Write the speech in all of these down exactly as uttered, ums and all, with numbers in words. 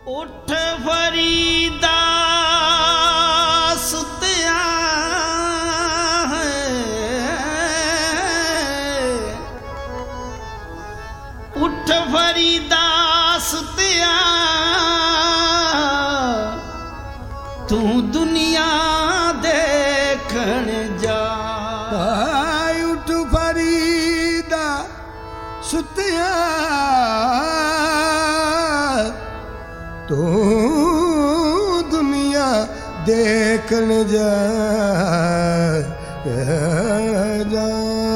उठ फरीदा सुतिया है, उठ फरीदा सुतिया तू दुनिया देखण जा। उठ फरीदा सुतिया तू दुनिया देखण जा, जा।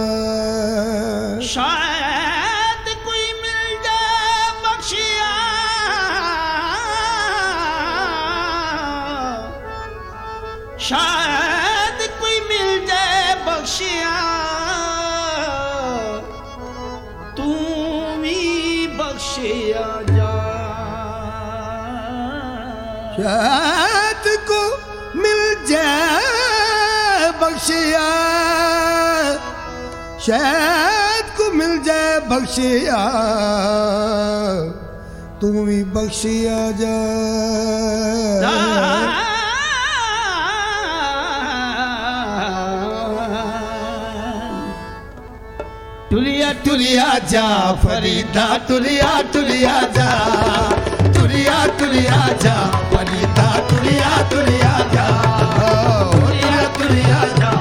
शायद कोई मिल जाए बख्शिया, शायद कोई मिल जाए बख्शिया तू भी बख्शिया जा। शायद को मिल जाए बख्शिया, शायद को मिल जाए बख्शिया तू भी बख्शिया जा। टुलिया टुलिया जा फरीदा, टुलिया टुलिया जा, टुलिया टुलिया जा फरीदा, टुलिया टुलिया जा, टुलिया टुलिया जा।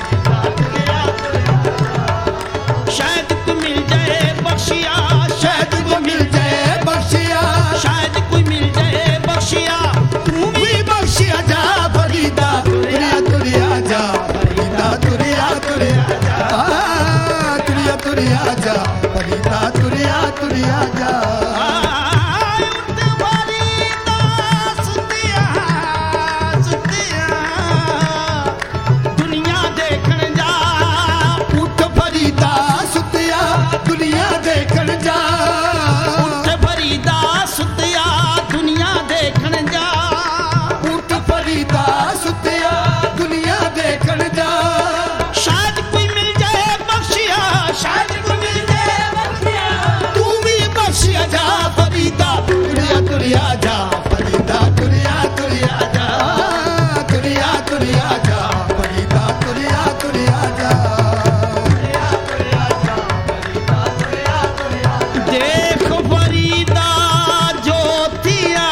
शायद को मिल जाए बख्शिया, शायद को मिल जाए बख्शिया, शायद कोई मिल जाए बख्शिया तू भी बख्शिया जा फरीदा, टुलिया टुलिया जा फरीदा, टुलिया टुलिया जा, टुलिया टुलिया जा फरीदा, टुलिया टुलिया जा। टुलिया जा फरीदा, टुलिया टुलिया जा, टुलिया टुलिया जा फरीदा, टुलिया टुलिया जा, टुलिया टुलिया जा फरीदा, टुलिया टुलिया जा। देख फरीदा ज्योतिया,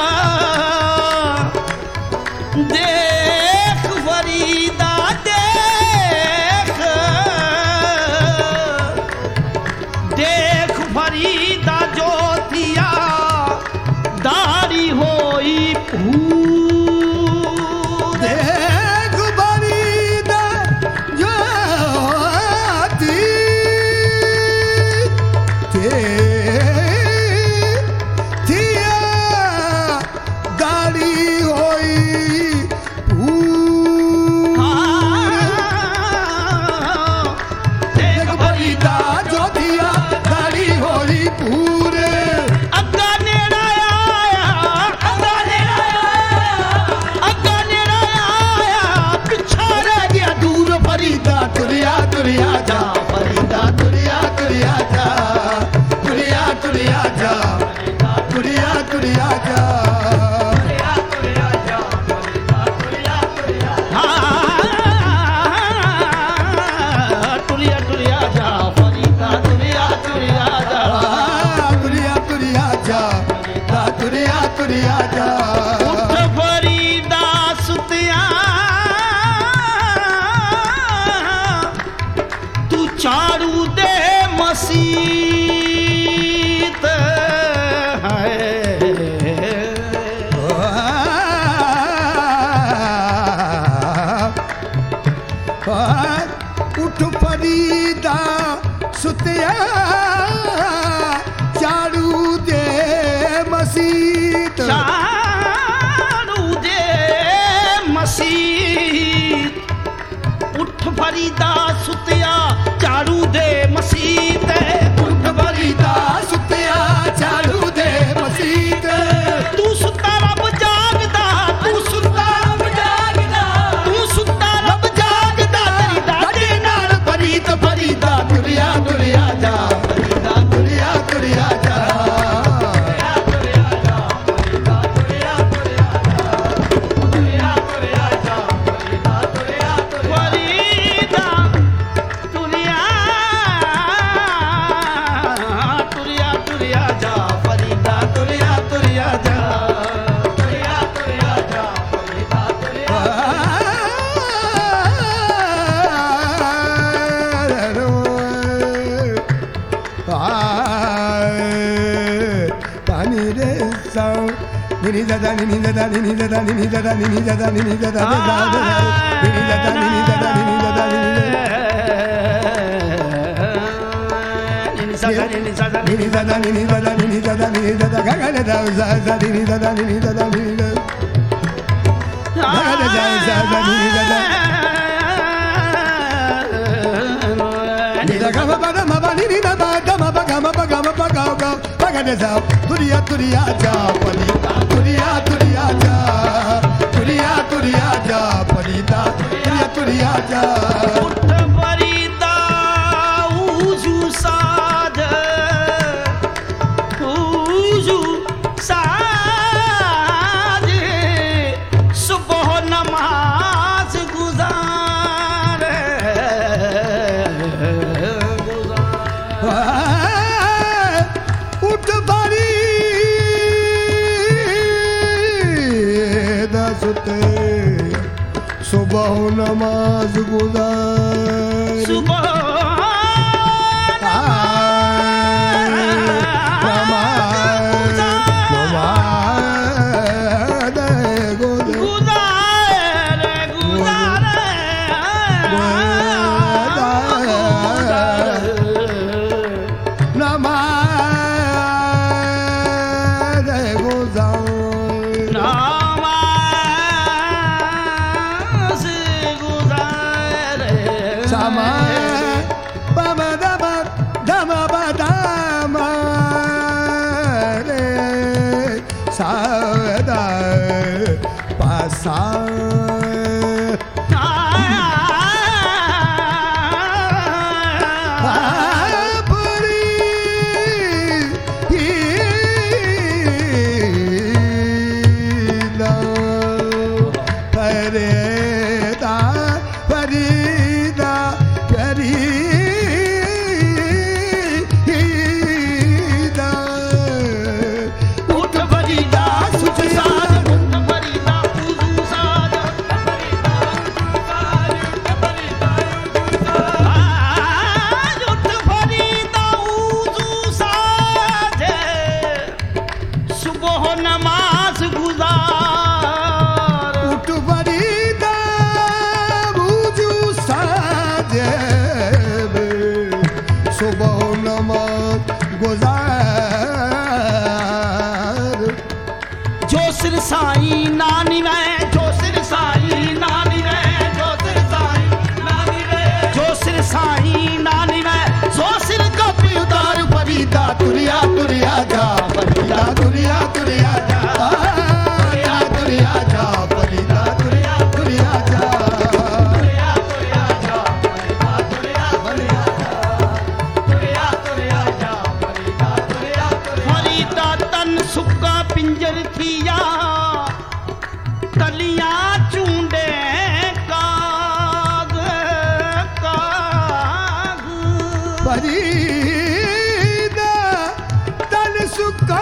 देख फरीदा देख, देख फरीदा ज्योतिया दारी होई भूर। देख फरीदा ज्योति थिया दारी होई भूर। देख फरीदा ज्योतिया दारी होई भूर। अग्गा नेड़ा आया, अग्गा नेड़ा आया, अग्गा नेड़ा आया, पिछा रह गया दूर। फरीदा टुलिया टुलिया जा फरीदा, टुलिया टुलिया जा, टुलिया टुलिया जा, टुलिया टुलिया जा, टुलिया टुलिया जा, टुलिया टुलिया जा। हाँ, टुलिया टुलिया जा फरीदा, टुलिया टुलिया जा, टुलिया टुलिया जा, टुलिया टुलिया जा। उठ फरीदा सुतिया तू चारू दे मसीत है। उठ फरीदा सुतिया चारू दे मसीत, चारू दे मसीत। उठ फरीदा सुतिया चारू दे मसीत, उठ फरीदा सुतिया चारू दे मसीत। तू सुता रब जागदा, तू सुता रब जागदा, तू सुता रब जागदा, तेरी दादे नाल फरीद फरीदा टुलिया टुलिया जा फरीदा, टुलिया टुलिया जा, टुलिया टुलिया जा sa ni ni da da ni ni da da ni ni da da ni ni da da ni ni da da ni ni da da da da da ni ni da da ni ni da da ni ni da da ni ni ni ni da da ni ni da da ni ni da da ni ni da da ga ga da za za ni ni da da ni ni da da ni ni da ga ga da za za za ni ni da da ni da ga ba ba da ma ba ni ni da ba da ma ba ga ma ba ga ma ba ga ga ba ga da za turiya turiya ja palita turiya turiya ja turiya turiya ja palita turiya turiya ja सुबह नमाज गुजार सुबह नमाज नमाज गुजार गुजार नमाज गुजार Sama bama dama dama badama re sada pasa Sai नानी में जो सिर साईं नानी में जो सिर साईं नानी में जो सिर साईं नानी में जो सिर का उतार फरीदा तुरिया तुरिया जा फरीदा तुरिया तुरिया जा तुरिया तुरिया जा फरीदा तुरिया तुरिया जा तुरिया तुरिया जा फरीदा तुरिया तुरिया तुरिया जा फरीदा तुरिया फरीदा तन सुक्का पिंजर थिया तलियां चूंडे काग काग फरीदा तन सुक्का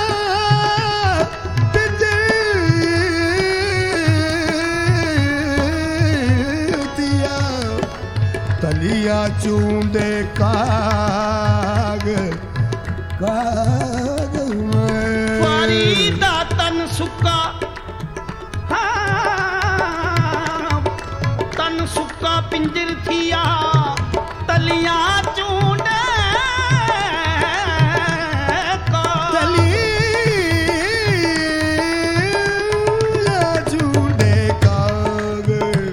पिंजर थिया तलियां चूंडे काग काग फरीदा तन सुक्का तन सुक्का पिंजर थिया तलियां चूंडे तलियां चूंडे काग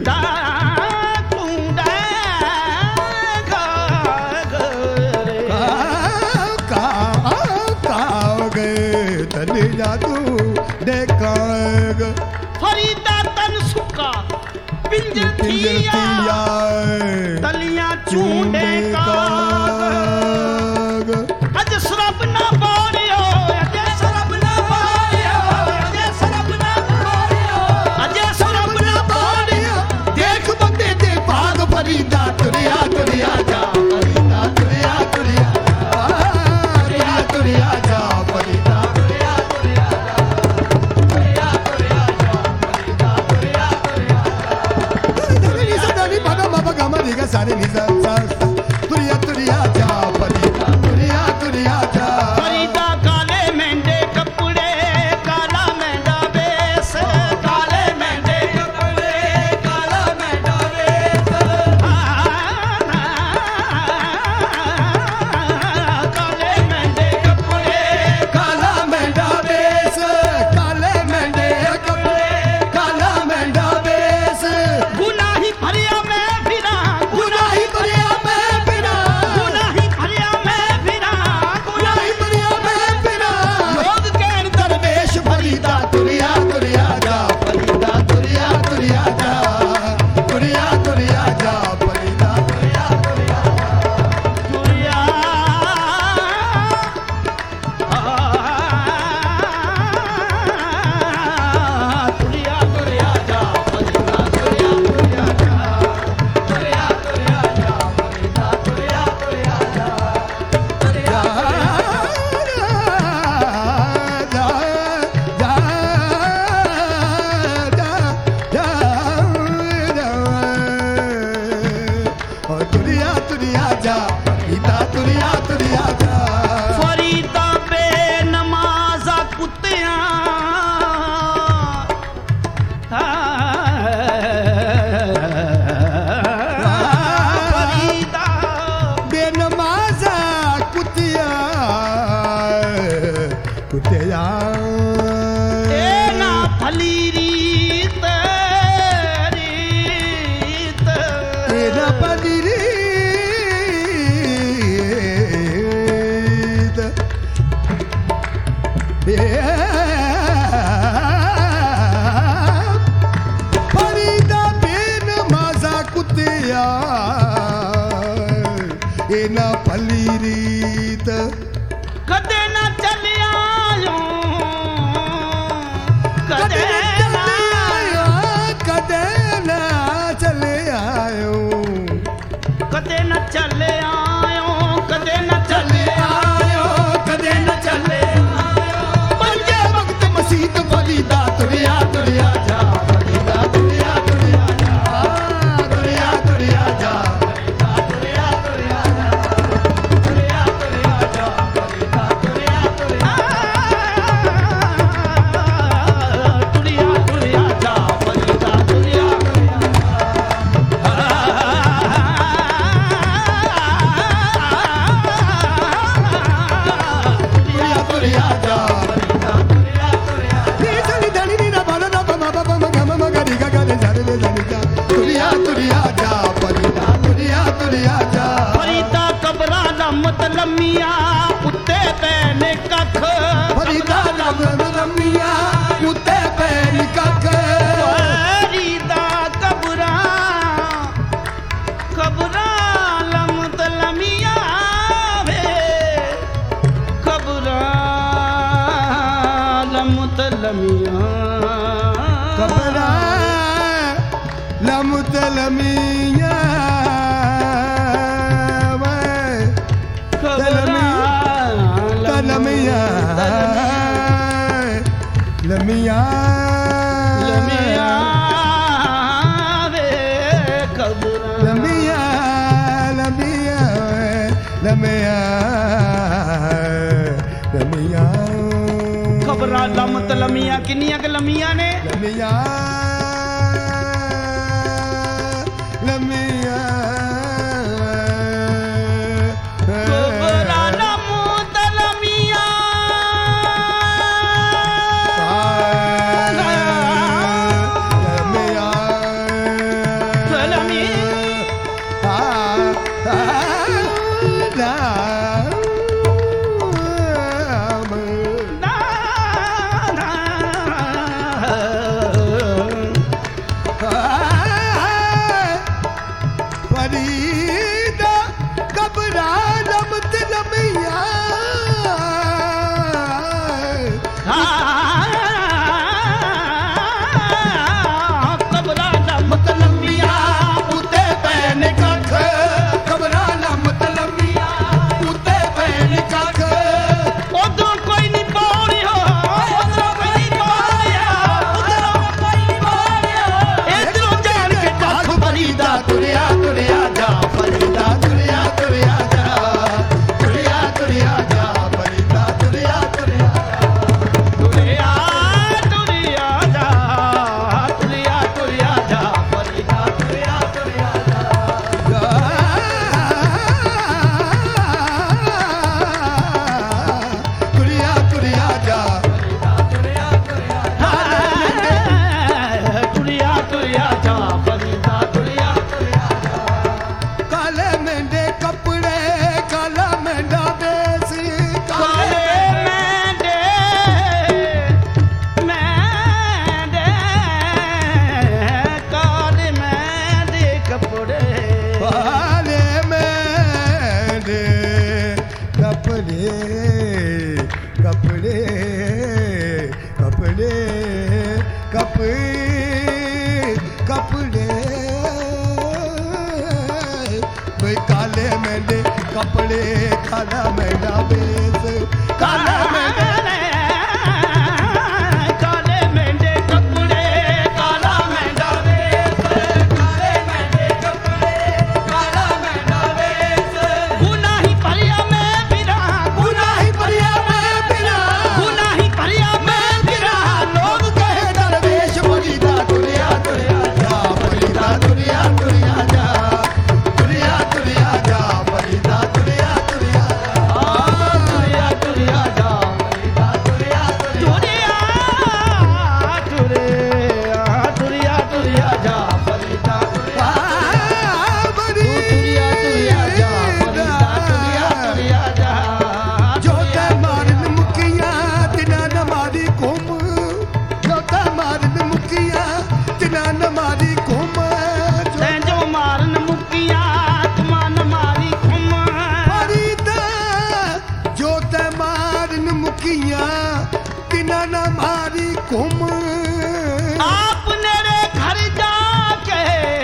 चूंडे काग काग तलियां चूंडे काग फरीदा तन सुक्का पिंजर थिया तलियां चूंडे काग अज सरब ना बारियो अज सरब ना बारियो अज सरब ना बारियो अज सरब ना बारियो देख बंदे दे भाग फरीदा तुरिया तुरिया जा फरीदा तुरिया तुरिया तुरिया तुरिया जा फरीदा तुरिया तुरिया जा तुरिया तुरिया जा फरीदा तुरिया तुरिया तुरिया सदा नी पगा मा पगा मा रे गा सारे नी सा तुरिया तुरिया जा फरीदा तुरिया तुरिया जा कदे ना भली रीत कदे ना चलिया कदे ना आयो कदे ना चले आयो कदे ना चले आयो कदे ना चले आयो कदे ना चले आयो पंजे वक्त मसीत फरीदा तुरिया तुरिया जा फरीदा तुरिया तुरिया जा तुरिया तुरिया जा तुरिया तुरिया जा तुरिया तुरिया जा फरीदा तुरिया तुरिया तुरिया तुरिया जा फरीदा तुरिया तुरिया जा फरीदा तुरिया तुरिया नी सनी धनी नी ना बाला ना बमा बमा मगा ममा गरी गा गा ने जाने ले जाने जा तुरिया तुरिया जा फरीदा तुरिया तुरिया जा फरीदा कबरा रमत लमिया उत्ते पैने कख फरीदा रमत लमिया उत्ते पैने कख फरीदा कबरा कबरा रमत लमिया वे कबरा रमत लमिया कबरा लमत लमिया लमिया लमिया लमिया वे कबरा लमिया लमिया लमिया लमिया कबरा लमत लमिया किन्नियां क लमिया ने लमिया लमिया कबरा लमत लमिया फरीदा कबरा लमत लमिया कबरा लमत लमिया उते पैने कख कबरा लमत लमिया उते पैने कख उधरों कोई नहीं पौड़ियो उधरों कोई नहीं पौड़िया उधरों कोई नहीं पौड़िया इधरों जान के कख फरीदा तुरिया तुरिया जा फरीदा तुरिया तुरिया जा तुरिया तुरिया जा फरीदा तुरिया तुरिया तुरिया तुरिया जा तुरिया तुरिया जा फरीदा तुरिया तुरिया जा तुरिया तुरिया जा तुरिया तुरिया जा फरीदा तुरिया तुरिया जा काले मेंढे कपड़े काला मेंढा बेस काले मेंढे मेंढे काले मेंढे कपड़े काले मेंढे कपड़े कपड़े कपड़े कपड़े कपड़े भाई काले मेंढे कपड़े काला मेंढा बेस काला मेंढे काले मेंढे कपड़े काला मेंढा वेश काले मेंढे कपड़े काला मेंढा वेश गुनाही परिया में बिरा गुनाही परिया में बिना गुनाही परिया में बिरा लोग कहे दरवेश फरीदा तुरिया तुरिया जा फरीदा तुरिया तुरिया जा तुरिया तुरिया जा फरीदा तुरिया तुरिया तुरिया तुरिया जा मारी कुम आपने रे घर जाके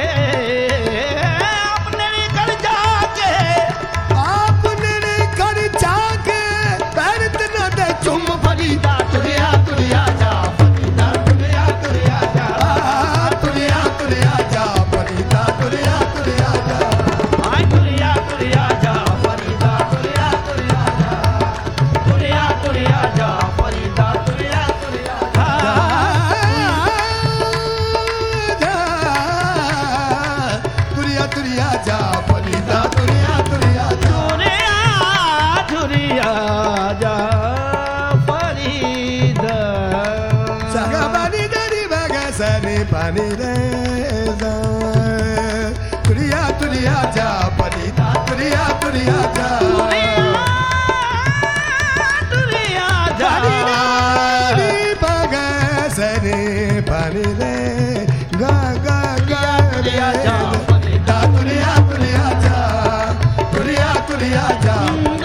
आपने रे घर जाके आपने रे घर जाके पैरत न दे चुम फरीदा तुरिया तुरिया जा फरीदा तुरिया तुरिया जा तुरिया तुरिया जा फरीदा तुरिया तुरिया जा हाय तुरिया तुरिया जा फरीदा तुरिया तुरिया जा तुरिया तुरिया जा फरीदा तुरिया तुरिया तुरिया तुरिया जा फरीदा तुरिया तुरिया जा तुरिया तुरिया जा फरीदा सगा पानी दरी बगा सनी पानी रे तुरिया तुरिया जा फरीदा तुरिया तुरिया जा तुरिया जा दरी बगा सनी पानी रे गा गा गा तुरिया जा दा तुरिया तुरिया जा तुरिया तुरिया जा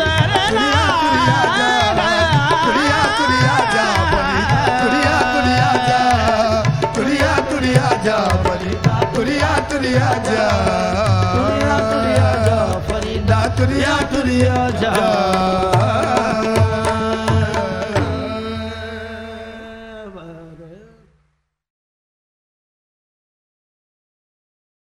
तुरिया तुरिया जा तुरिया तुरिया जा तुरिया तुरिया जा फरीदा तुरिया तुरिया जा तुरिया तुरिया जा फरीदा तुरिया तुरिया जा